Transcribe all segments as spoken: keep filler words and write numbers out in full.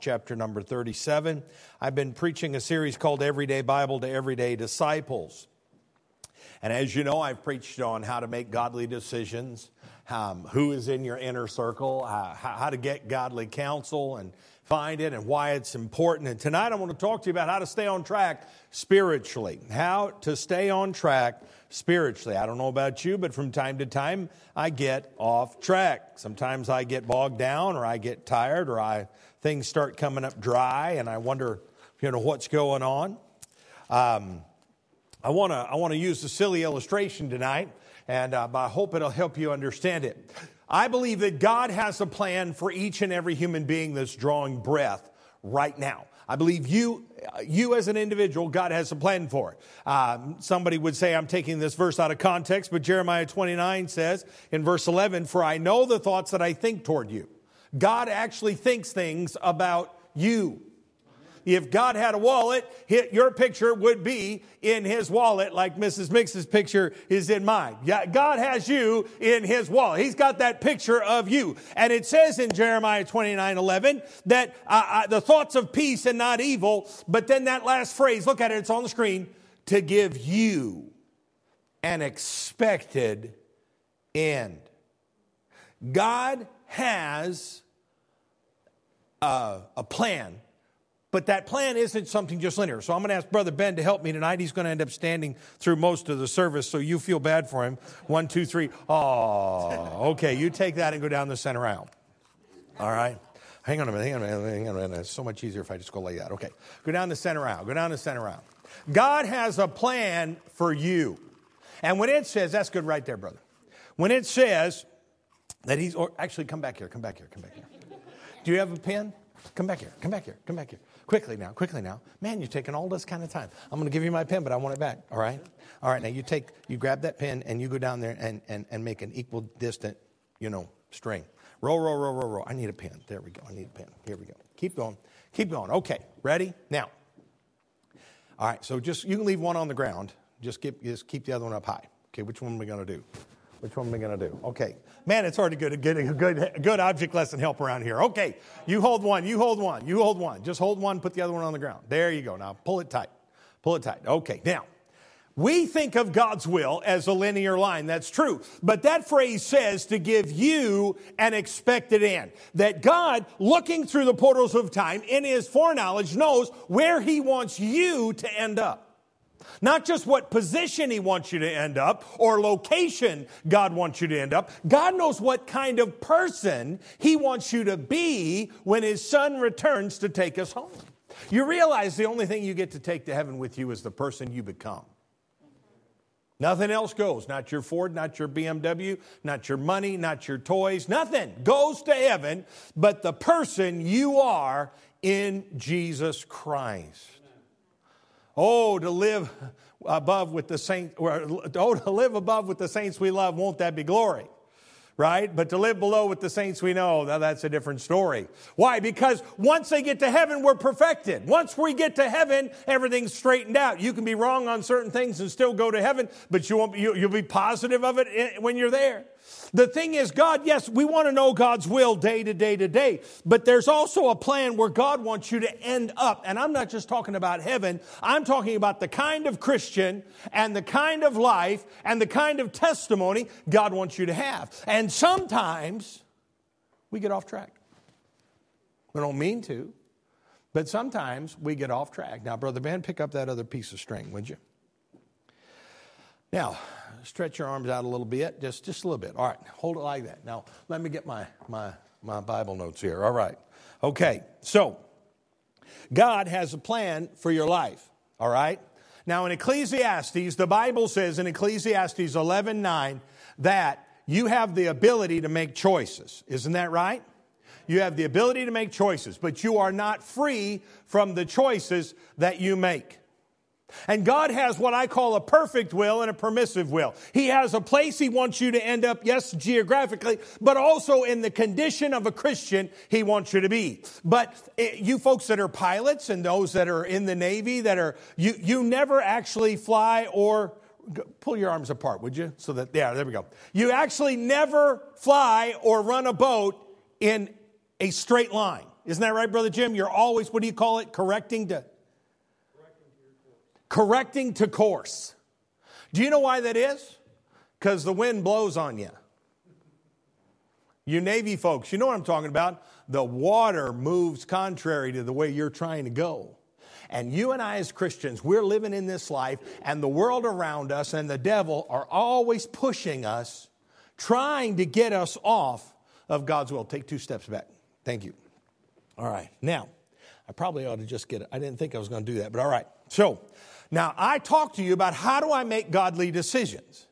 chapter number thirty-seven. I've been preaching a series called Everyday Bible to Everyday Disciples. And as you know, I've preached on how to make godly decisions, um, who is in your inner circle, uh, how, how to get godly counsel and find it and why it's important. And tonight I want to talk to you about how to stay on track spiritually. How to stay on track spiritually. I don't know about you, but from time to time I get off track. Sometimes I get bogged down, or I get tired, or I things start coming up dry, and I wonder, you know, what's going on. Um, I want to I want to use a silly illustration tonight, and uh, I hope it'll help you understand it. I believe that God has a plan for each and every human being that's drawing breath right now. I believe you, you as an individual, God has a plan for it. Um, somebody would say, I'm taking this verse out of context, but Jeremiah twenty-nine says in verse eleven, "For I know the thoughts that I think toward you." God actually thinks things about you. If God had a wallet, your picture would be in his wallet like Missus Mix's picture is in mine. Yeah, God has you in his wallet. He's got that picture of you. And it says in Jeremiah twenty-nine eleven that uh, uh, the thoughts of peace and not evil, but then that last phrase, look at it, it's on the screen, to give you an expected end. God has uh, a plan. But that plan isn't something just linear. So I'm going to ask Brother Ben to help me tonight. He's going to end up standing through most of the service, so you feel bad for him. One, two, three. Oh, okay. You take that and go down the center aisle. All right. Hang on a minute. Hang on a minute. Hang on a minute. It's so much easier if I just go like that. Okay. Go down the center aisle. Go down the center aisle. God has a plan for you. And when it says, that's good right there, brother. When it says that he's, or actually, come back here. Come back here. Come back here. Do you have a pen? Come back here. Come back here. Come back here. Quickly now, quickly now. Man, you're taking all this kind of time. I'm going to give you my pen, but I want it back. All right? All right, now you take, you grab that pen and you go down there and, and, and make an equal distant, you know, string. Roll, roll, roll, roll, roll. I need a pen. There we go. I need a pen. Here we go. Keep going. Keep going. Okay, ready? Now. All right, so just, you can leave one on the ground. Just keep, just keep the other one up high. Okay, which one are we going to do? Which one am I going to do? Okay. Man, it's hard to get a good, a good, a good object lesson help around here. Okay. You hold one. You hold one. You hold one. Just hold one. Put the other one on the ground. There you go. Now pull it tight. Pull it tight. Okay. Now, we think of God's will as a linear line. That's true. But that phrase says to give you an expected end. That God, looking through the portals of time, in his foreknowledge, knows where he wants you to end up. Not just what position he wants you to end up or location God wants you to end up. God knows what kind of person he wants you to be when his son returns to take us home. You realize the only thing you get to take to heaven with you is the person you become. Nothing else goes. Not your Ford, not your B M W, not your money, not your toys. Nothing goes to heaven but the person you are in Jesus Christ. Oh, to live above with the saints, or, oh, to live above with the saints we love, won't that be glory? Right? But to live below with the saints we know, now that's a different story. Why? Because once they get to heaven, we're perfected. Once we get to heaven, everything's straightened out. You can be wrong on certain things and still go to heaven, but you won't, you, you'll be positive of it when you're there. The thing is, God, yes, we want to know God's will day to day to day, but there's also a plan where God wants you to end up. And I'm not just talking about heaven. I'm talking about the kind of Christian and the kind of life and the kind of testimony God wants you to have. And sometimes we get off track. We don't mean to, but sometimes we get off track. Now, Brother Ben, pick up that other piece of string, would you? Now, stretch your arms out a little bit, just, just a little bit. All right, hold it like that. Now, let me get my, my, my Bible notes here. All right. Okay, so God has a plan for your life, all right? Now, in Ecclesiastes, the Bible says in Ecclesiastes eleven nine that you have the ability to make choices. Isn't that right? You have the ability to make choices, but you are not free from the choices that you make. And God has what I call a perfect will and a permissive will. He has a place he wants you to end up, yes, geographically, but also in the condition of a Christian he wants you to be. But you folks that are pilots and those that are in the Navy, that are, you, you never actually fly or, pull your arms apart, would you? So that, yeah, there we go. You actually never fly or run a boat in a straight line. Isn't that right, Brother Jim? You're always, what do you call it? Correcting to? Correcting to course. Do you know why that is? Because the wind blows on you. You Navy folks, you know what I'm talking about. The water moves contrary to the way you're trying to go. And you and I as Christians, we're living in this life, and the world around us and the devil are always pushing us, trying to get us off of God's will. Take two steps back. Thank you. All right. Now, I probably ought to just get it. I didn't think I was going to do that, but all right. So, now I talked to you about how do I make godly decisions.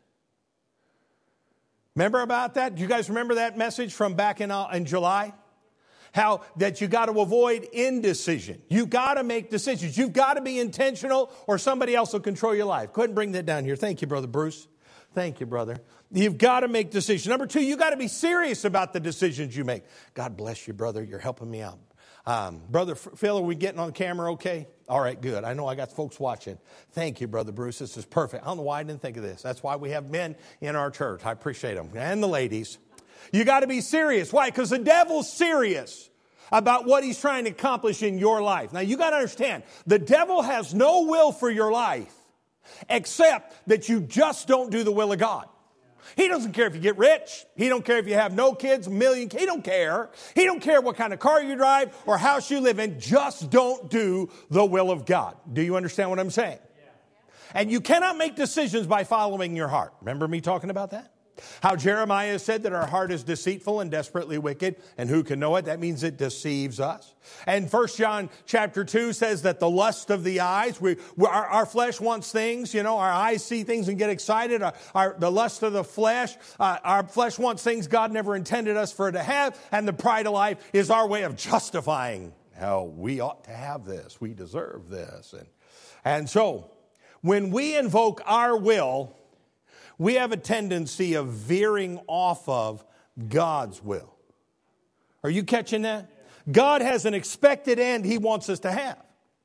Remember about that? Do you guys remember that message from back in, uh, in July? How that you got to avoid indecision. You've got to make decisions. You've got to be intentional or somebody else will control your life. Go ahead and bring that down here. Thank you, Brother Bruce. Thank you, brother. You've got to make decisions. Number two, you got to be serious about the decisions you make. God bless you, brother. You're helping me out. Um, Brother Phil, are we getting on the camera okay? All right, good. I know I got folks watching. Thank you, Brother Bruce. This is perfect. I don't know why I didn't think of this. That's why we have men in our church. I appreciate them. And the ladies. You got to be serious. Why? Because the devil's serious about what he's trying to accomplish in your life. Now, you got to understand, the devil has no will for your life except that you just don't do the will of God. He doesn't care if you get rich. He don't care if you have no kids, a million. He don't care. He don't care what kind of car you drive or house you live in. Just don't do the will of God. Do you understand what I'm saying? Yeah. And you cannot make decisions by following your heart. Remember me talking about that? How Jeremiah said that our heart is deceitful and desperately wicked, and who can know it? That means it deceives us. And First John chapter two says that the lust of the eyes, we, we our, our flesh wants things, you know, our eyes see things and get excited. Our, our, the lust of the flesh, uh, our flesh wants things God never intended us for it to have, and the pride of life is our way of justifying how we ought to have this. We deserve this. And, and so, when we invoke our will, we have a tendency of veering off of God's will. Are you catching that? God has an expected end He wants us to have.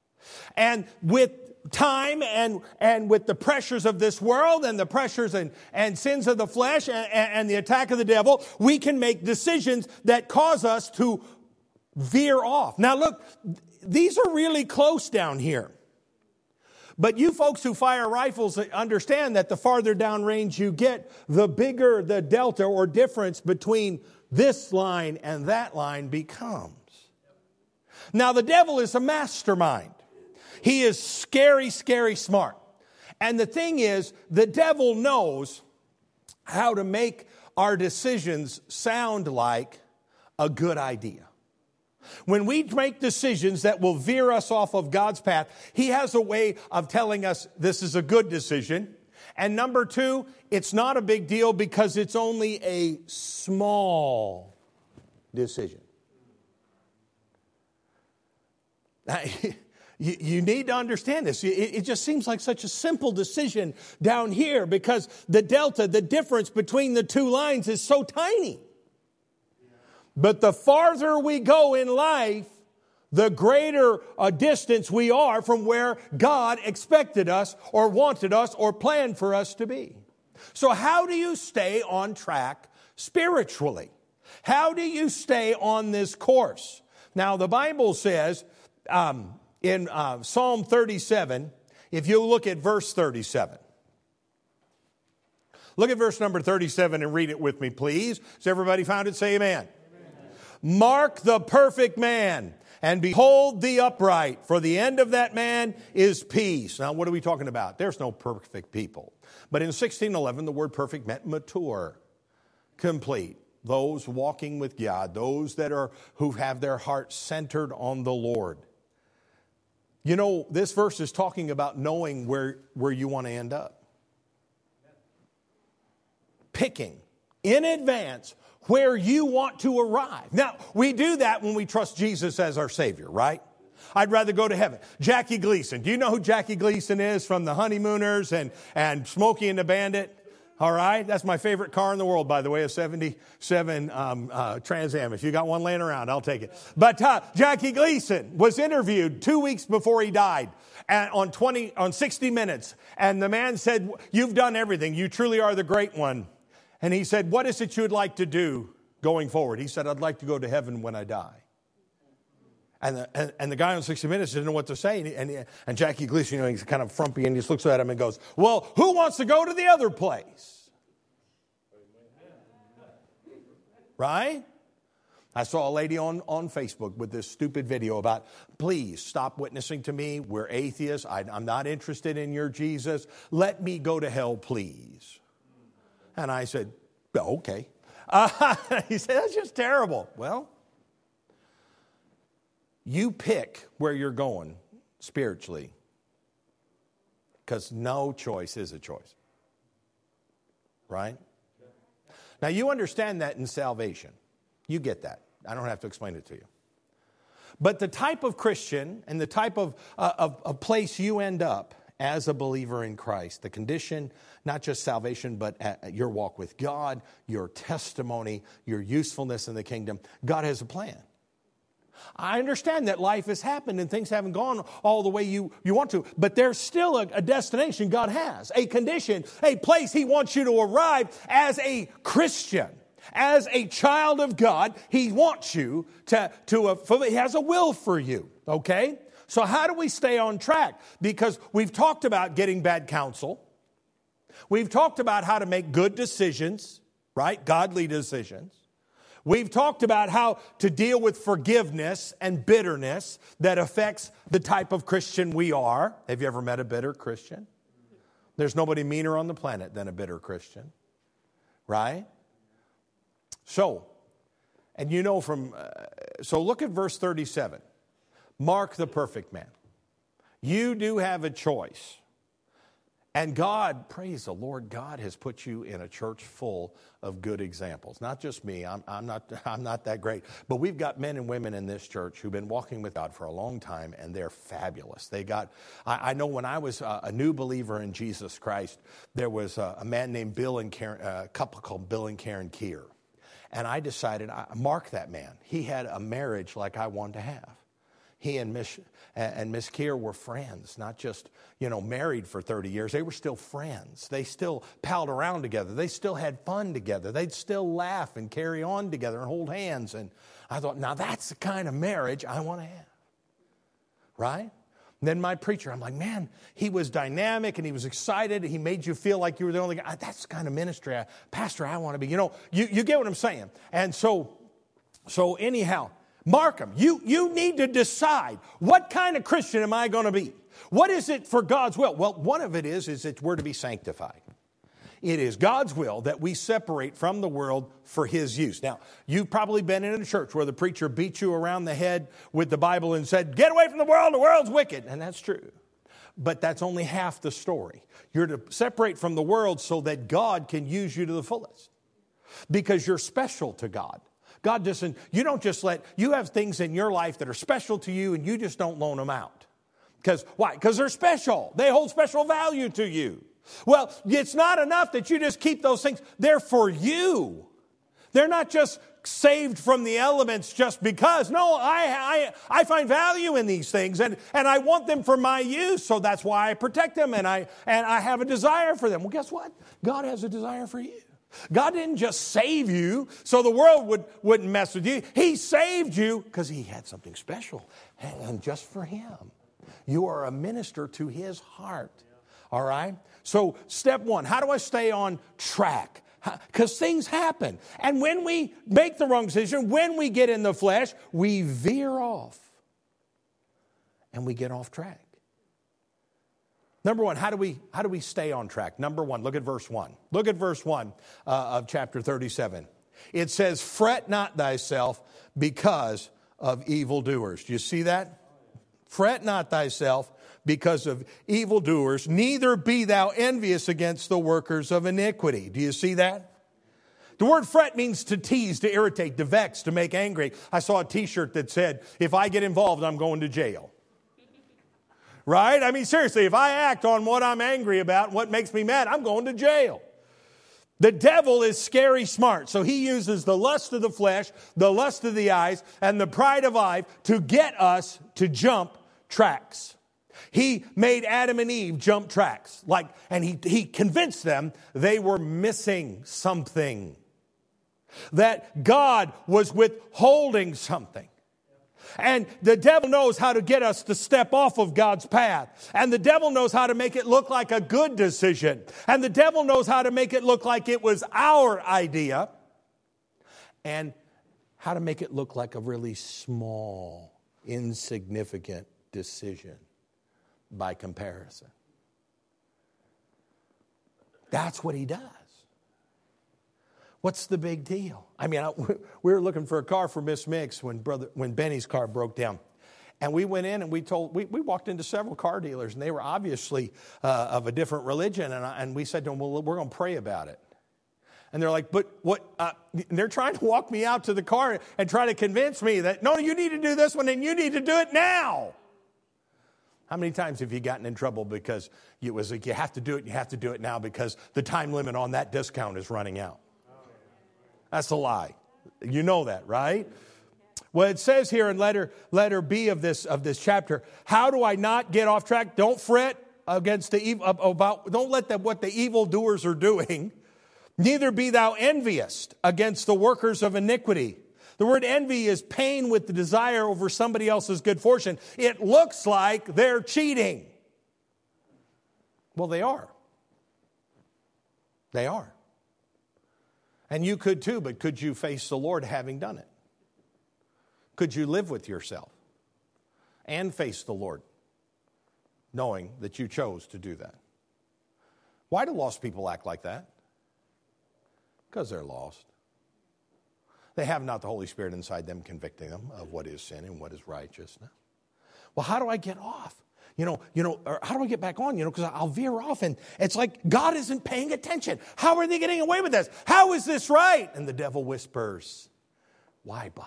And with time and, and with the pressures of this world and the pressures and, and sins of the flesh and, and the attack of the devil, we can make decisions that cause us to veer off. Now look, these are really close down here. But you folks who fire rifles understand that the farther downrange you get, the bigger the delta or difference between this line and that line becomes. Now, the devil is a mastermind. He is scary, scary smart. And the thing is, the devil knows how to make our decisions sound like a good idea. When we make decisions that will veer us off of God's path, He has a way of telling us this is a good decision. And number two, it's not a big deal because it's only a small decision. Now, you, you need to understand this. It, it just seems like such a simple decision down here because the delta, the difference between the two lines is so tiny. But the farther we go in life, the greater a distance we are from where God expected us or wanted us or planned for us to be. So how do you stay on track spiritually? How do you stay on this course? Now, the Bible says um, in uh, Psalm thirty-seven, if you look at verse thirty-seven. Look at verse number thirty-seven and read it with me, please. Has everybody found it? Say amen. Mark the perfect man, and behold the upright, for the end of that man is peace. Now, what are we talking about? There's no perfect people. But in sixteen eleven, the word perfect meant mature, complete. Those walking with God, those that are who have their hearts centered on the Lord. You know, this verse is talking about knowing where, where you want to end up. Picking in advance where you want to arrive. Now, we do that when we trust Jesus as our Savior, right? I'd rather go to heaven. Jackie Gleason. Do you know who Jackie Gleason is from the Honeymooners and, and Smokey and the Bandit? All right. That's my favorite car in the world, by the way, a seventy-seven um, uh, Trans Am. If you got one laying around, I'll take it. But uh, Jackie Gleason was interviewed two weeks before he died and on twenty on sixty minutes. And the man said, "You've done everything. You truly are the great one." And he said, "What is it you'd like to do going forward?" He said, "I'd like to go to heaven when I die." And the, and, and the guy on sixty minutes didn't know what to say. And, and, and Jackie Gleason, you know, he's kind of frumpy and he just looks at him and goes, well, who wants to go to the other place? Right? I saw a lady on, on Facebook with this stupid video about, please stop witnessing to me. We're atheists. I, I'm not interested in your Jesus. Let me go to hell, please. And I said, oh, okay. Uh, he said, that's just terrible. Well, you pick where you're going spiritually, because no choice is a choice. Right? Now, you understand that in salvation. You get that. I don't have to explain it to you. But the type of Christian and the type of, uh, of, of place you end up as a believer in Christ, the condition, not just salvation, but at your walk with God, your testimony, your usefulness in the kingdom, God has a plan. I understand that life has happened and things haven't gone all the way you, you want to, but there's still a, a destination God has, a condition, a place He wants you to arrive as a Christian. As a child of God, He wants you to, to uh, He has a will for you, okay? So how do we stay on track? Because we've talked about getting bad counsel. We've talked about how to make good decisions, right? Godly decisions. We've talked about how to deal with forgiveness and bitterness that affects the type of Christian we are. Have you ever met a bitter Christian? There's nobody meaner on the planet than a bitter Christian, right? So, and you know from, uh, so look at verse thirty-seven. Mark the perfect man. You do have a choice. And God, praise the Lord, God has put you in a church full of good examples. Not just me, I'm, I'm, not, I'm not that great. But we've got men and women in this church who've been walking with God for a long time, and they're fabulous. They got, I, I know when I was a, a new believer in Jesus Christ, there was a, a man named Bill and Karen, a couple called Bill and Karen Keir. And I decided, I mark that man. He had a marriage like I wanted to have. He and Miss and Miss Keir were friends, not just, you know, married for thirty years. They were still friends. They still palled around together. They still had fun together. They'd still laugh and carry on together and hold hands. And I thought, now that's the kind of marriage I want to have. Right? And then my preacher, I'm like, man, he was dynamic and he was excited. He made you feel like you were the only guy. That's the kind of ministry, I, pastor, I want to be. You know, you, you get what I'm saying. And so, so anyhow, mark them. You, you need to decide, what kind of Christian am I going to be? What is it for God's will? Well, one of it is, is that we're to be sanctified. It is God's will that we separate from the world for His use. Now, you've probably been in a church where the preacher beat you around the head with the Bible and said, get away from the world, the world's wicked. And that's true. But that's only half the story. You're to separate from the world so that God can use you to the fullest. Because you're special to God. God doesn't, you don't just let, you have things in your life that are special to you and you just don't loan them out. Because, why? Because they're special. They hold special value to you. Well, it's not enough that you just keep those things. They're for you. They're not just saved from the elements just because. No, I, I, I find value in these things and, and I want them for my use. So that's why I protect them and I, and I have a desire for them. Well, guess what? God has a desire for you. God didn't just save you so the world would, wouldn't mess with you. He saved you because He had something special and just for Him. You are a minister to His heart. All right? So step one, how do I stay on track? Because things happen. And when we make the wrong decision, when we get in the flesh, we veer off. And we get off track. Number one, how do we how do we stay on track? Number one, look at verse one. Look at verse one uh, of chapter thirty-seven. It says, fret not thyself because of evildoers. Do you see that? Fret not thyself because of evildoers, neither be thou envious against the workers of iniquity. Do you see that? The word fret means to tease, to irritate, to vex, to make angry. I saw a t-shirt that said, if I get involved, I'm going to jail. Right? I mean, seriously, if I act on what I'm angry about, what makes me mad, I'm going to jail. The devil is scary smart, so he uses the lust of the flesh, the lust of the eyes, and the pride of life to get us to jump tracks. He made Adam and Eve jump tracks, like, and he, he convinced them they were missing something, that God was withholding something. And the devil knows how to get us to step off of God's path. And the devil knows how to make it look like a good decision. And the devil knows how to make it look like it was our idea. And how to make it look like a really small, insignificant decision by comparison. That's what he does. What's the big deal? I mean, I, we were looking for a car for Miss Mix when brother when Benny's car broke down. And we went in and we told, we, we walked into several car dealers, and they were obviously uh, of a different religion. And, I, and we said to them, well, we're going to pray about it. And they're like, but what? Uh, they're trying to walk me out to the car and try to convince me that, no, you need to do this one and you need to do it now. How many times have you gotten in trouble because it was like, you have to do it, you have to do it now because the time limit on that discount is running out? That's a lie. You know that, right? Well, it says here in letter, letter B of this, of this chapter, how do I not get off track? Don't fret against the evil, about, don't let them, what the evildoers are doing. Neither be thou envious against the workers of iniquity. The word envy is pain with the desire over somebody else's good fortune. It looks like they're cheating. Well, they are. They are. And you could too, but could you face the Lord having done it? Could you live with yourself and face the Lord knowing that you chose to do that? Why do lost people act like that? Because they're lost. They have not the Holy Spirit inside them convicting them of what is sin and what is righteousness. Well, how do I get off? You know, you know, or how do I get back on? You know, because I'll veer off and it's like God isn't paying attention. How are they getting away with this? How is this right? And the devil whispers, why bother?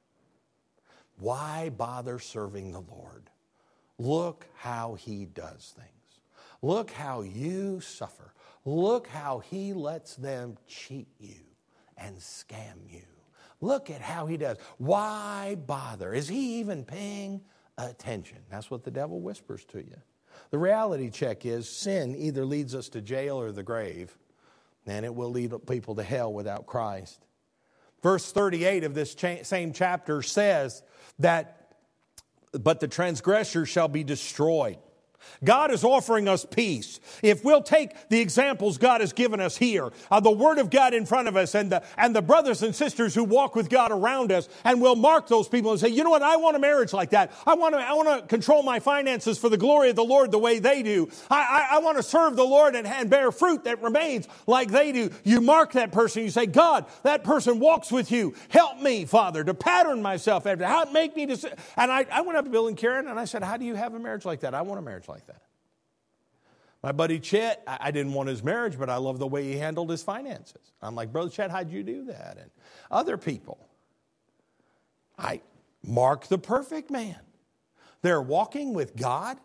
Why bother serving the Lord? Look how he does things. Look how you suffer. Look how he lets them cheat you and scam you. Look at how he does. Why bother? Is he even paying attention? That's what the devil whispers to you. The reality check is sin either leads us to jail or the grave, and it will lead people to hell without Christ. Verse thirty-eight of this cha- same chapter says that, but the transgressor shall be destroyed. God is offering us peace. If we'll take the examples God has given us here, uh, the Word of God in front of us and the, and the brothers and sisters who walk with God around us, and we'll mark those people and say, you know what, I want a marriage like that. I want to I want to control my finances for the glory of the Lord the way they do. I, I, I want to serve the Lord and, and bear fruit that remains like they do. You mark that person. You say, God, that person walks with you. Help me, Father, to pattern myself after. How make me to... And I, I went up to Bill and Karen and I said, how do you have a marriage like that? I want a marriage like that. Like that. My buddy Chet, I didn't want his marriage, but I love the way he handled his finances. I'm like, Brother Chet, how'd you do that? And other people, I mark the perfect man. They're walking with God.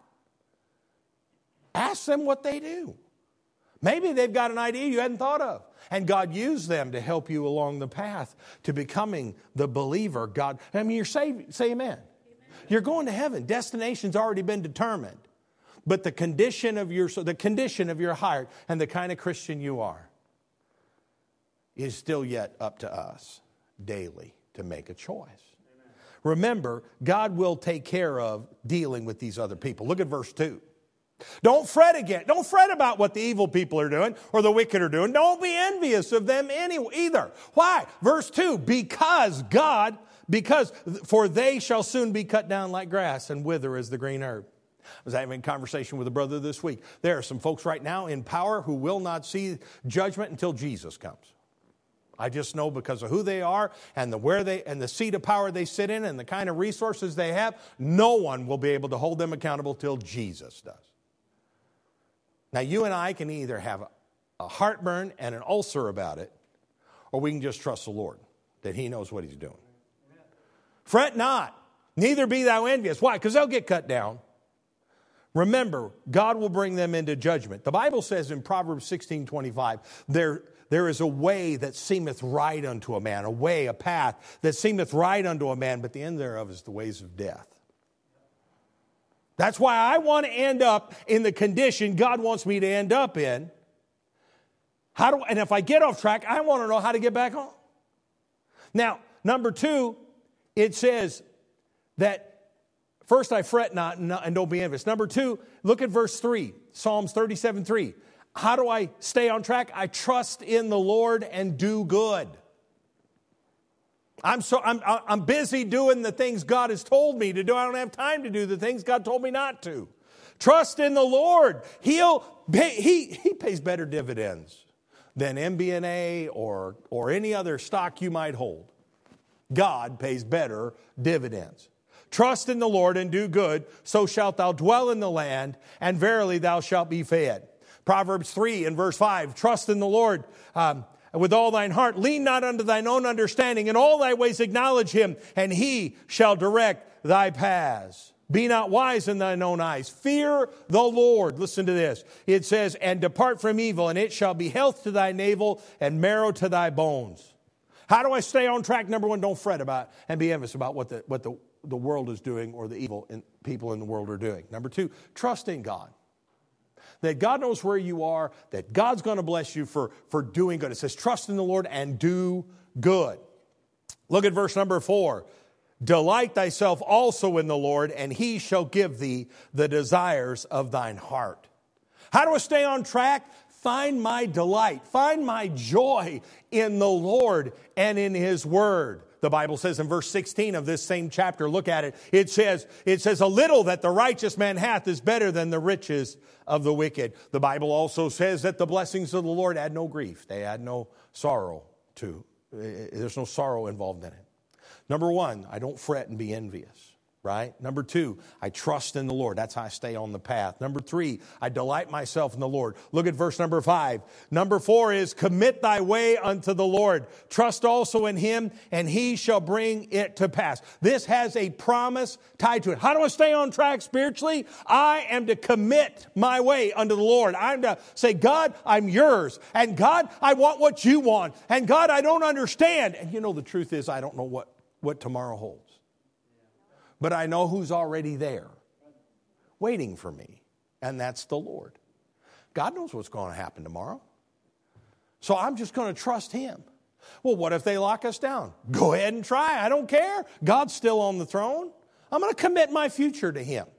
Ask them what they do. Maybe they've got an idea you hadn't thought of. And God used them to help you along the path to becoming the believer. God, I mean, you're saved. Say amen. Amen. You're going to heaven. Destination's already been determined. But the condition of your the condition of your heart and the kind of Christian you are is still yet up to us daily to make a choice. Amen. Remember, God will take care of dealing with these other people. Look at verse two. Don't fret again. Don't fret about what the evil people are doing or the wicked are doing. Don't be envious of them any, either. Why? Verse two, because God, because for they shall soon be cut down like grass and wither as the green herb. I was having a conversation with a brother this week. There are some folks right now in power who will not see judgment until Jesus comes. I just know because of who they are and the where they and the seat of power they sit in and the kind of resources they have, no one will be able to hold them accountable till Jesus does. Now, you and I can either have a heartburn and an ulcer about it, or we can just trust the Lord that he knows what he's doing. Amen. Fret not, neither be thou envious. Why? Because they'll get cut down. Remember, God will bring them into judgment. The Bible says in Proverbs sixteen twenty-five, there, there is a way that seemeth right unto a man, a way, a path that seemeth right unto a man, but the end thereof is the ways of death. That's why I want to end up in the condition God wants me to end up in. How do, and if I get off track, I want to know how to get back on. Now, number two, it says, that first I fret not and don't be envious. Number two, look at verse three, Psalms thirty-seven three. How do I stay on track? I trust in the Lord and do good. I'm so I'm I'm busy doing the things God has told me to do. I don't have time to do the things God told me not to. Trust in the Lord. He'll pay, he he pays better dividends than M B N A or or any other stock you might hold. God pays better dividends. Trust in the Lord and do good, so shalt thou dwell in the land, and verily thou shalt be fed. Proverbs three and verse five, trust in the Lord um, with all thine heart. Lean not unto thine own understanding. In all thy ways acknowledge him, and he shall direct thy paths. Be not wise in thine own eyes. Fear the Lord. Listen to this. It says, and depart from evil, and it shall be health to thy navel and marrow to thy bones. How do I stay on track? Number one, don't fret about and be envious about what the, what the, the world is doing or the evil in, people in the world are doing. Number two, trust in God. That God knows where you are, that God's going to bless you for, for doing good. It says, trust in the Lord and do good. Look at verse number four. Delight thyself also in the Lord, and he shall give thee the desires of thine heart. How do I stay on track? Find my delight, find my joy in the Lord and in his word. The Bible says in verse sixteen of this same chapter, look at it. It says, it says, a little that the righteous man hath is better than the riches of the wicked. The Bible also says that the blessings of the Lord add no grief. They add no sorrow to. There's no sorrow involved in it. Number one, I don't fret and be envious, right? Number two, I trust in the Lord. That's how I stay on the path. Number three, I delight myself in the Lord. Look at verse number five. Number four is commit thy way unto the Lord. Trust also in him, and he shall bring it to pass. This has a promise tied to it. How do I stay on track spiritually? I am to commit my way unto the Lord. I'm to say, God, I'm yours. And God, I want what you want. And God, I don't understand. And you know, the truth is, I don't know what what tomorrow holds. But I know who's already there, waiting for me, and that's the Lord. God knows what's going to happen tomorrow. So I'm just going to trust him. Well, what if they lock us down? Go ahead and try. I don't care. God's still on the throne. I'm going to commit my future to him.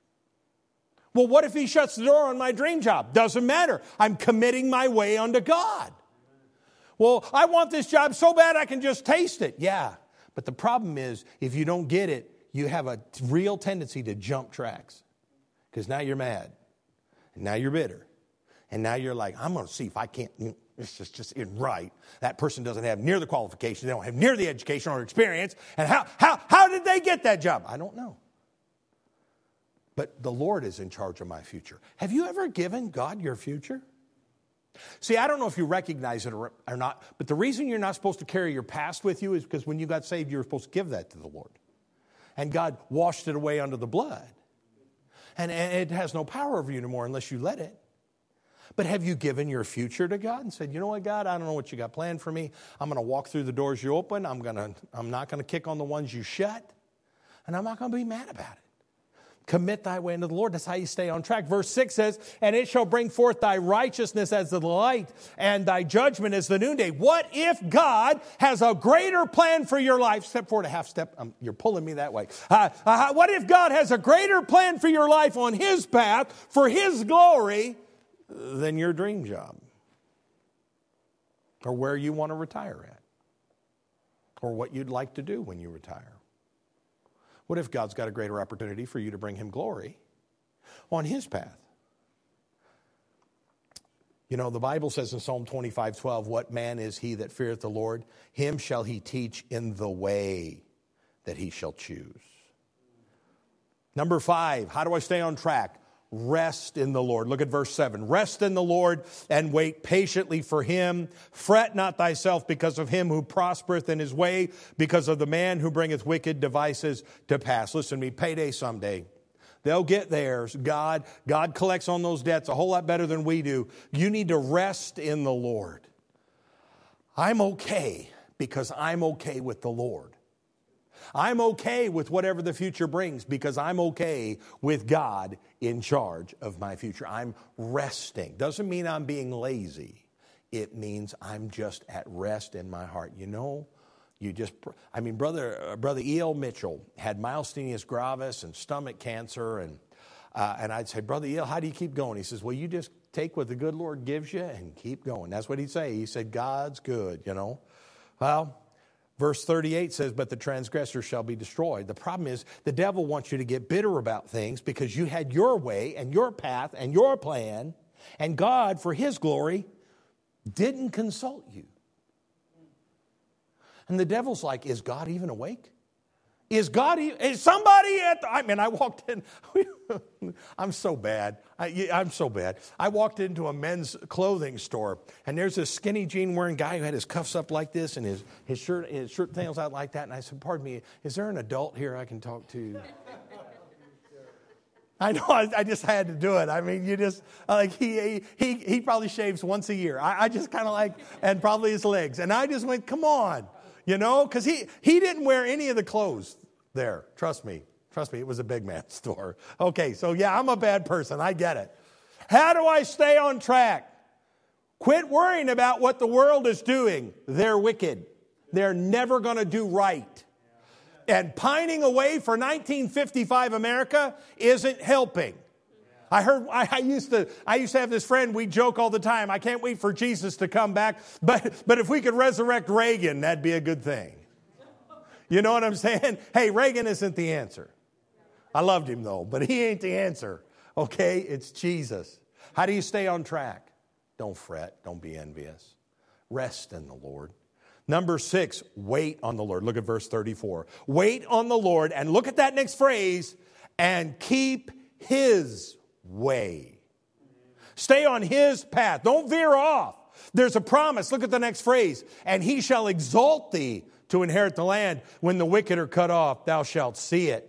Well, what if he shuts the door on my dream job? Doesn't matter. I'm committing my way unto God. Well, I want this job so bad I can just taste it. Yeah. But the problem is, if you don't get it, you have a real tendency to jump tracks. Because now you're mad. And now you're bitter. And now you're like, I'm going to see if I can't, you know, it's just, just isn't right. That person doesn't have near the qualifications. They don't have near the education or experience. And how, how, how did they get that job? I don't know. But the Lord is in charge of my future. Have you ever given God your future? See, I don't know if you recognize it or, or not, but the reason you're not supposed to carry your past with you is because when you got saved, you were supposed to give that to the Lord. And God washed it away under the blood. And, and it has no power over you anymore unless you let it. But have you given your future to God and said, you know what, God, I don't know what you got planned for me. I'm going to walk through the doors you open. I'm going to, I'm not going to kick on the ones you shut. And I'm not going to be mad about it. Commit thy way unto the Lord. That's how you stay on track. Verse six says, and it shall bring forth thy righteousness as the light and thy judgment as the noonday. What if God has a greater plan for your life? Step forward a half step. Um, you're pulling me that way. Uh, uh, what if God has a greater plan for your life on his path for his glory than your dream job? Or where you want to retire at? Or what you'd like to do when you retire? What if God's got a greater opportunity for you to bring him glory on his path? You know, the Bible says in Psalm twenty-five twelve, what man is he that feareth the Lord? Him shall he teach in the way that he shall choose. Number five, how do I stay on track? Rest in the Lord. Look at verse seven. Rest in the Lord and wait patiently for him. Fret not thyself because of him who prospereth in his way, because of the man who bringeth wicked devices to pass. Listen to me, payday someday. They'll get theirs. God, God collects on those debts a whole lot better than we do. You need to rest in the Lord. I'm okay because I'm okay with the Lord. I'm okay with whatever the future brings because I'm okay with God in charge of my future. I'm resting. Doesn't mean I'm being lazy. It means I'm just at rest in my heart. You know, You just, I mean, brother, uh, brother E L. Mitchell had myasthenia gravis and stomach cancer, and uh, and I'd say, Brother E L, how do you keep going? He says, well, you just take what the good Lord gives you and keep going. That's what he'd say. He said, God's good, you know. Well, verse thirty-eight says, but the transgressor shall be destroyed. The problem is the devil wants you to get bitter about things because you had your way and your path and your plan, and God, for his glory, didn't consult you. And the devil's like, is God even awake? Is God, even, is somebody at the, I mean, I walked in, I'm so bad. I, I'm so bad. I walked into a men's clothing store, and there's this skinny jean wearing guy who had his cuffs up like this and his, his shirt his shirt tails out like that. And I said, pardon me, is there an adult here I can talk to? I know, I, I just had to do it. I mean, you just, like, he he he probably shaves once a year. I, I just kind of like, and probably his legs. And I just went, come on. You know, because he, he didn't wear any of the clothes there. Trust me. Trust me, it was a big man store. Okay, so yeah, I'm a bad person. I get it. How do I stay on track? Quit worrying about what the world is doing. They're wicked. They're never going to do right. And pining away for nineteen fifty-five America isn't helping. I heard, I, I used to, I used to have this friend, we joke all the time, I can't wait for Jesus to come back, but, but if we could resurrect Reagan, that'd be a good thing. You know what I'm saying? Hey, Reagan isn't the answer. I loved him though, but he ain't the answer. Okay, it's Jesus. How do you stay on track? Don't fret, don't be envious. Rest in the Lord. Number six, wait on the Lord. Look at verse thirty-four. Wait on the Lord, and look at that next phrase, and keep his way. Stay on his path. Don't veer off. There's a promise. Look at the next phrase. And he shall exalt thee to inherit the land. When the wicked are cut off, thou shalt see it.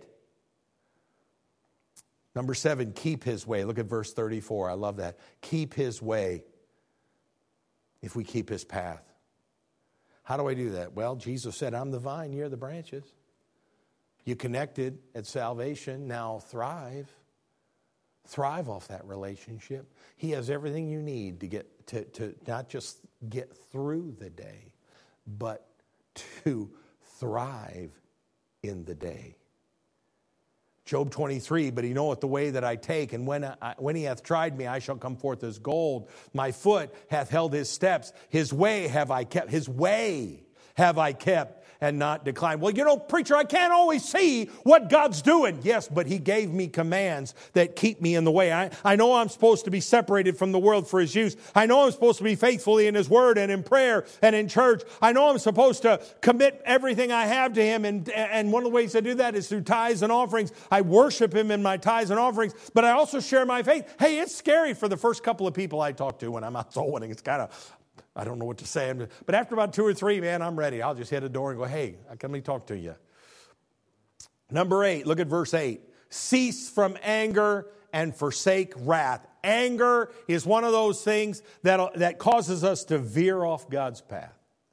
Number seven, keep his way. Look at verse thirty-four. I love that. Keep his way. If we keep his path. How do I do that? Well, Jesus said, I'm the vine, you're the branches. You connected at salvation, now thrive. Thrive off that relationship. He has everything you need to get to, to not just get through the day, but to thrive in the day. Job twenty-three, but he knoweth the way that I take, and when, I, when he hath tried me, I shall come forth as gold. My foot hath held his steps. His way have I kept. His way have I kept and not declined. Well, you know, preacher, I can't always see what God's doing. Yes, but he gave me commands that keep me in the way. I, I know I'm supposed to be separated from the world for his use. I know I'm supposed to be faithfully in his word and in prayer and in church. I know I'm supposed to commit everything I have to him. And, and one of the ways I do that is through tithes and offerings. I worship him in my tithes and offerings, but I also share my faith. Hey, it's scary for the first couple of people I talk to when I'm out soul winning. It's kind of, I don't know what to say. But after about two or three, man, I'm ready. I'll just hit a door and go, hey, let me talk to you. Number eight, look at verse eight. Cease from anger and forsake wrath. Anger is one of those things that, that causes us to veer off God's path.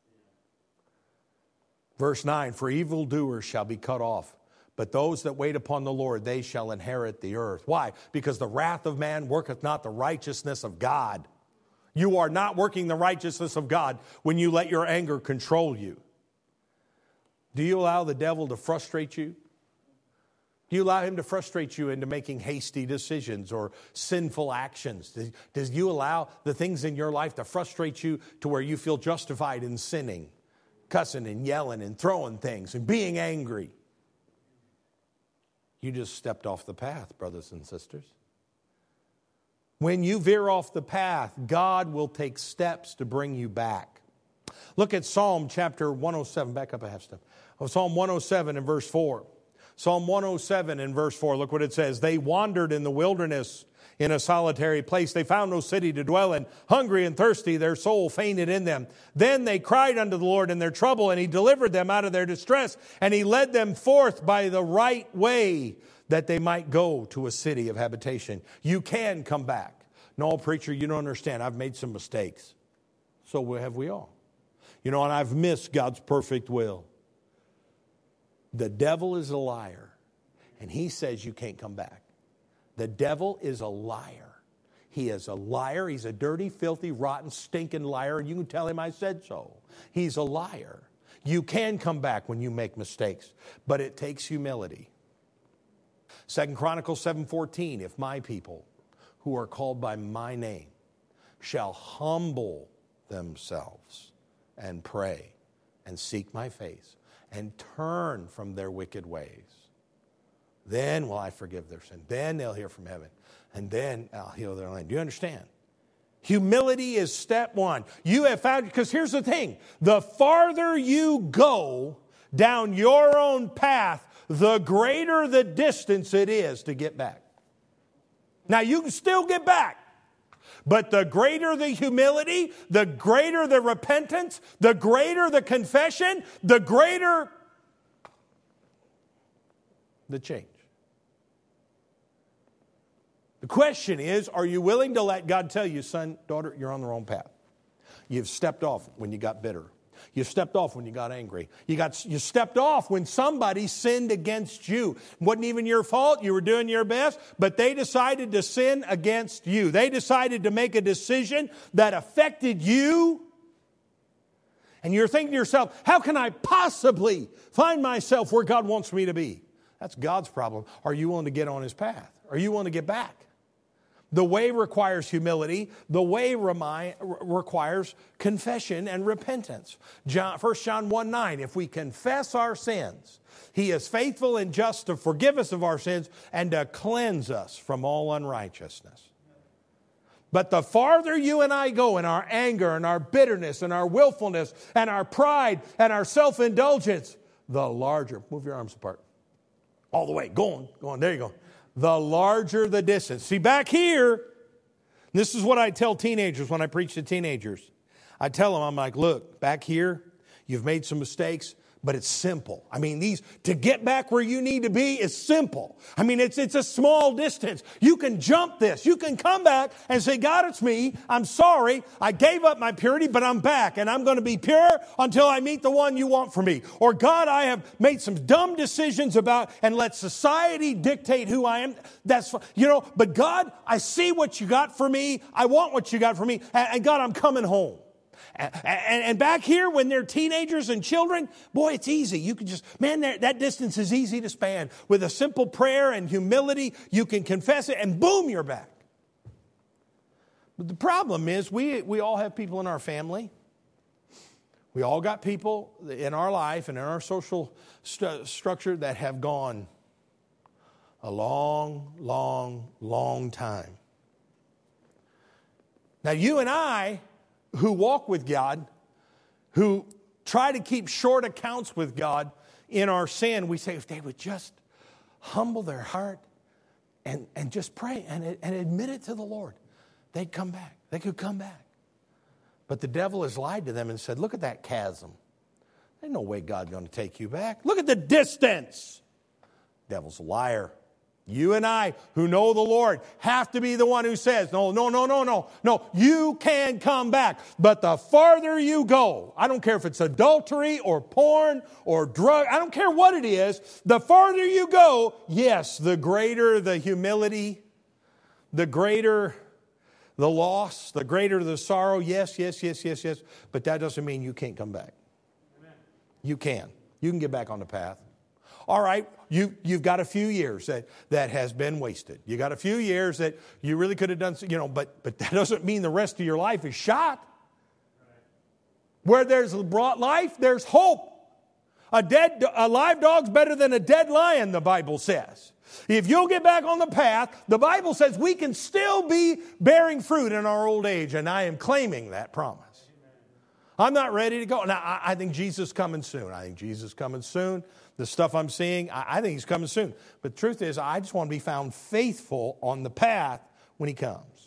Verse nine, for evildoers shall be cut off, but those that wait upon the Lord, they shall inherit the earth. Why? Because the wrath of man worketh not the righteousness of God. You are not working the righteousness of God when you let your anger control you. Do you allow the devil to frustrate you? Do you allow him to frustrate you into making hasty decisions or sinful actions? Do you allow the things in your life to frustrate you to where you feel justified in sinning, cussing and yelling and throwing things and being angry? You just stepped off the path, brothers and sisters. When you veer off the path, God will take steps to bring you back. Look at Psalm chapter one oh seven. Back up a half step. Oh, Psalm one oh seven and verse four. Psalm one oh seven and verse four. Look what it says. They wandered in the wilderness in a solitary place. They found no city to dwell in. Hungry and thirsty, their soul fainted in them. Then they cried unto the Lord in their trouble, and he delivered them out of their distress. And he led them forth by the right way, that they might go to a city of habitation. You can come back. No, preacher, you don't understand. I've made some mistakes. So have we all. You know, and I've missed God's perfect will. The devil is a liar, and he says you can't come back. The devil is a liar. He is a liar. He's a dirty, filthy, rotten, stinking liar, and you can tell him I said so. He's a liar. You can come back when you make mistakes, but it takes humility. Second Chronicles seven fourteen, if my people who are called by my name shall humble themselves and pray and seek my face and turn from their wicked ways, then will I forgive their sin. Then they'll hear from heaven, and then I'll heal their land. Do you understand? Humility is step one. You have found, because here's the thing, the farther you go down your own path, the greater the distance it is to get back. Now, you can still get back, but the greater the humility, the greater the repentance, the greater the confession, the greater the change. The question is, are you willing to let God tell you, son, daughter, you're on the wrong path? You've stepped off when you got bitter. You stepped off when you got angry. You got you stepped off when somebody sinned against you. It wasn't even your fault. You were doing your best, but they decided to sin against you. They decided to make a decision that affected you. And you're thinking to yourself, how can I possibly find myself where God wants me to be? That's God's problem. Are you willing to get on His path? Are you willing to get back? The way requires humility. The way remi- requires confession and repentance. John, First John one nine, if we confess our sins, He is faithful and just to forgive us of our sins and to cleanse us from all unrighteousness. But the farther you and I go in our anger and our bitterness and our willfulness and our pride and our self-indulgence, the larger, move your arms apart, all the way, go on, go on, there you go. The larger the distance. See, back here, this is what I tell teenagers when I preach to teenagers. I tell them, I'm like, look, back here, you've made some mistakes, but it's simple. I mean, these to get back where you need to be is simple. I mean, it's it's a small distance. You can jump this. You can come back and say, God, it's me. I'm sorry. I gave up my purity, but I'm back, and I'm going to be pure until I meet the one you want for me. Or, God, I have made some dumb decisions about, and let society dictate who I am. That's, you know, but God, I see what you got for me. I want what you got for me. And, and God, I'm coming home. And, and, and back here, when they're teenagers and children, boy, it's easy. You can just, man, that distance is easy to span. With a simple prayer and humility, you can confess it, and boom, you're back. But the problem is, we, we all have people in our family. We all got people in our life and in our social st- structure that have gone a long, long, long time. Now, you and I, who walk with God, who try to keep short accounts with God in our sin, we say if they would just humble their heart and, and just pray and, and admit it to the Lord, they'd come back. They could come back. But the devil has lied to them and said, look at that chasm. There's no way God's going to take you back. Look at the distance. Devil's a liar. You and I, who know the Lord, have to be the one who says, no, no, no, no, no, no, you can come back. But the farther you go, I don't care if it's adultery or porn or drug, I don't care what it is, the farther you go, yes, the greater the humility, the greater the loss, the greater the sorrow, yes, yes, yes, yes, yes. But that doesn't mean you can't come back. Amen. You can. You can get back on the path. All right, you, you've got a few years that, that has been wasted. You got a few years that you really could have done, you know, but, but that doesn't mean the rest of your life is shot. Where there's brought life, there's hope. A dead, a live dog's better than a dead lion, the Bible says. If you'll get back on the path, the Bible says we can still be bearing fruit in our old age, and I am claiming that promise. I'm not ready to go. Now, I, I think Jesus is coming soon. I think Jesus is coming soon. The stuff I'm seeing, I, I think He's coming soon. But the truth is, I just want to be found faithful on the path when He comes.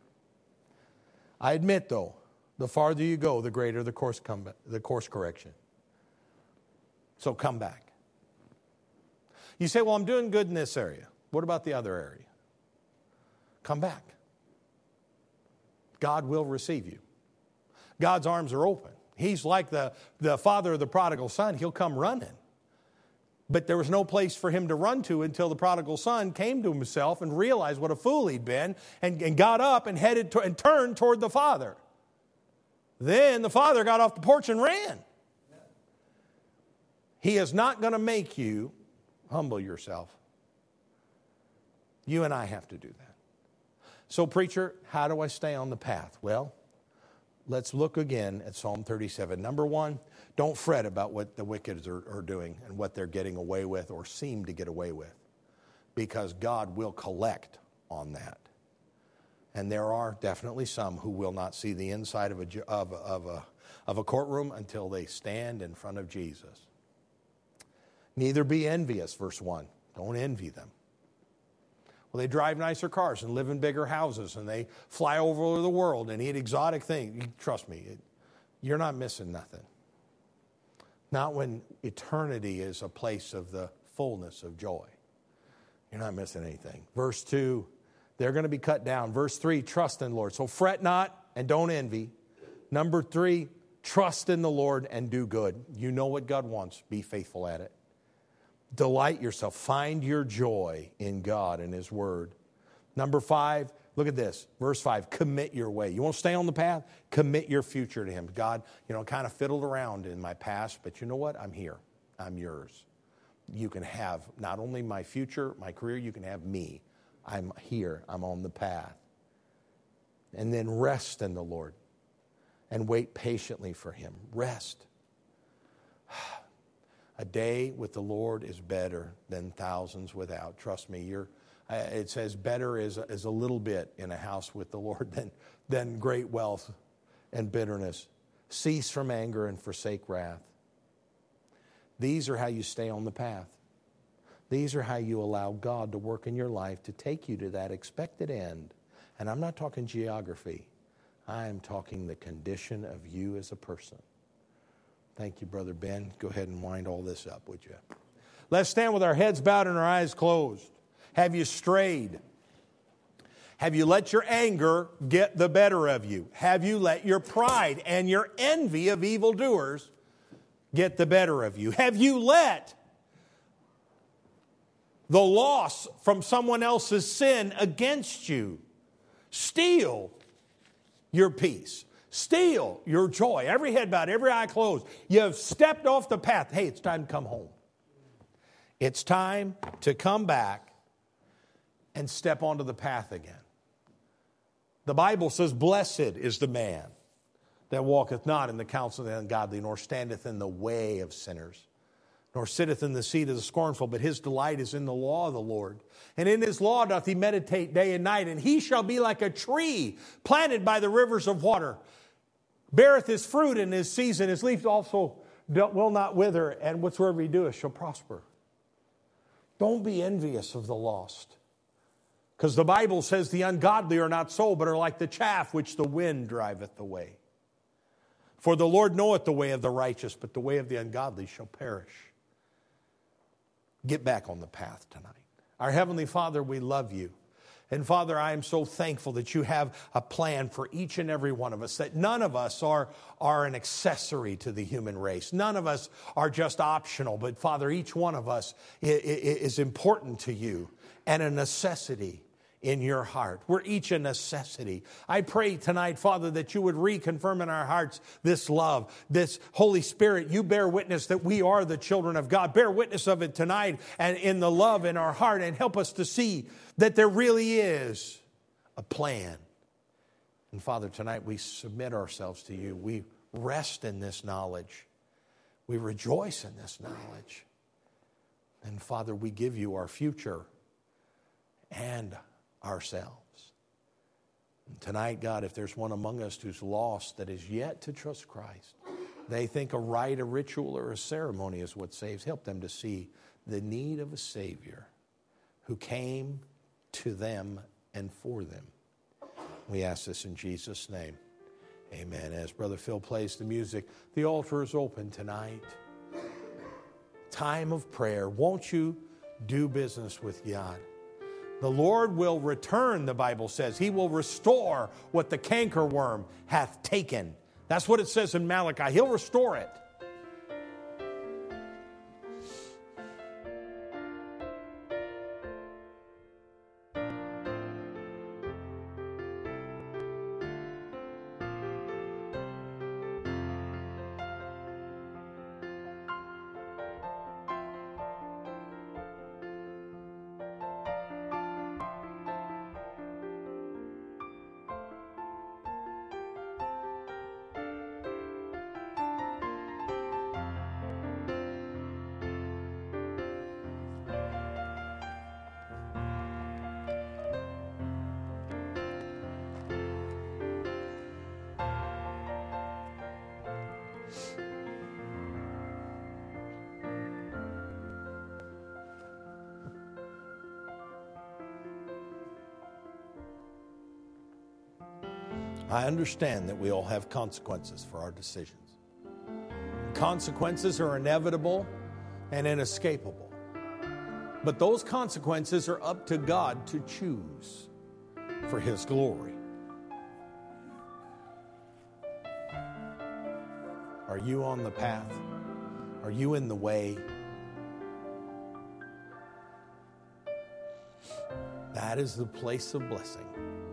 I admit, though, the farther you go, the greater the course come, the course correction. So come back. You say, well, I'm doing good in this area. What about the other area? Come back. God will receive you. God's arms are open. He's like the, the father of the prodigal son. He'll come running. But there was no place for him to run to until the prodigal son came to himself and realized what a fool he'd been and, and got up and headed to, and turned toward the father. Then the father got off the porch and ran. He is not going to make you humble yourself. You and I have to do that. So, preacher, how do I stay on the path? Well, let's look again at Psalm thirty-seven. Number one, don't fret about what the wicked are, are doing and what they're getting away with or seem to get away with, because God will collect on that. And there are definitely some who will not see the inside of a, of a, of a, of a courtroom until they stand in front of Jesus. Neither be envious, verse one. Don't envy them. Well, they drive nicer cars and live in bigger houses, and they fly over the world and eat exotic things. Trust me, it, you're not missing nothing. Not when eternity is a place of the fullness of joy. You're not missing anything. Verse two, they're going to be cut down. Verse three, trust in the Lord. So fret not and don't envy. Number three, trust in the Lord and do good. You know what God wants. Be faithful at it. Delight yourself. Find your joy in God and His Word. Number five, look at this. Verse five, commit your way. You want to stay on the path? Commit your future to Him. God, you know, kind of fiddled around in my past, but you know what? I'm here. I'm yours. You can have not only my future, my career, you can have me. I'm here. I'm on the path. And then rest in the Lord and wait patiently for Him. Rest. A day with the Lord is better than thousands without. Trust me, you're, uh, it says better is, is a little bit in a house with the Lord than, than great wealth and bitterness. Cease from anger and forsake wrath. These are how you stay on the path. These are how you allow God to work in your life to take you to that expected end. And I'm not talking geography. I am talking the condition of you as a person. Thank you, Brother Ben. Go ahead and wind all this up, would you? Let's stand with our heads bowed and our eyes closed. Have you strayed? Have you let your anger get the better of you? Have you let your pride and your envy of evildoers get the better of you? Have you let the loss from someone else's sin against you steal your peace? Steal your joy. Every head bowed, every eye closed. You have stepped off the path. Hey, it's time to come home. It's time to come back and step onto the path again. The Bible says, blessed is the man that walketh not in the counsel of the ungodly, nor standeth in the way of sinners, nor sitteth in the seat of the scornful, but his delight is in the law of the Lord. And in his law doth he meditate day and night, and he shall be like a tree planted by the rivers of water, beareth his fruit in his season, his leaf also will not wither, and whatsoever he doeth shall prosper. Don't be envious of the lost, because the Bible says the ungodly are not so, but are like the chaff which the wind driveth away. For the Lord knoweth the way of the righteous, but the way of the ungodly shall perish. Get back on the path tonight. Our Heavenly Father, we love you. And Father, I am so thankful that you have a plan for each and every one of us, that none of us are, are an accessory to the human race. None of us are just optional, but Father, each one of us is important to you and a necessity in your heart. We're each a necessity. I pray tonight, Father, that you would reconfirm in our hearts this love, this Holy Spirit. You bear witness that we are the children of God. Bear witness of it tonight and in the love in our heart, and help us to see that there really is a plan. And Father, tonight we submit ourselves to you. We rest in this knowledge. We rejoice in this knowledge. And Father, we give you our future and ourselves. And tonight, God, if there's one among us who's lost that is yet to trust Christ, they think a rite, a ritual, or a ceremony is what saves. Help them to see the need of a Savior who came to them and for them. We ask this in Jesus' name. Amen. As Brother Phil plays the music, the altar is open tonight. Time of prayer. Won't you do business with God? The Lord will return, the Bible says. He will restore what the cankerworm hath taken. That's what it says in Malachi. He'll restore it. I understand that we all have consequences for our decisions. Consequences are inevitable and inescapable. But those consequences are up to God to choose for His glory. Are you on the path? Are you in the way? That is the place of blessing.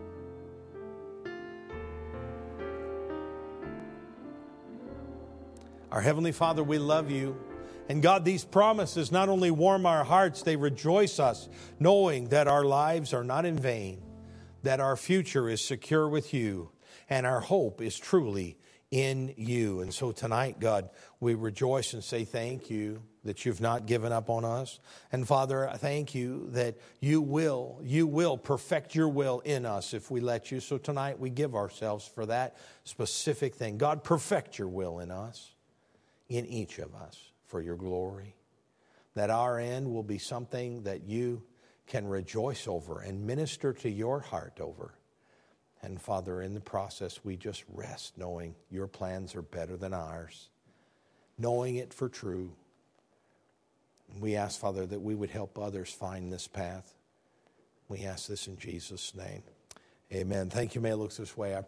Our Heavenly Father, we love you. And God, these promises not only warm our hearts, they rejoice us, knowing that our lives are not in vain, that our future is secure with you, and our hope is truly in you. And so tonight, God, we rejoice and say thank you that you've not given up on us. And Father, I thank you that you will, you will perfect your will in us if we let you. So tonight we give ourselves for that specific thing. God, perfect your will in us, in each of us, for your glory. That our end will be something that you can rejoice over and minister to your heart over. And Father, in the process, we just rest knowing your plans are better than ours, knowing it for true. We ask, Father, that we would help others find this path. We ask this in Jesus' name. Amen. Thank you. May it look this way. I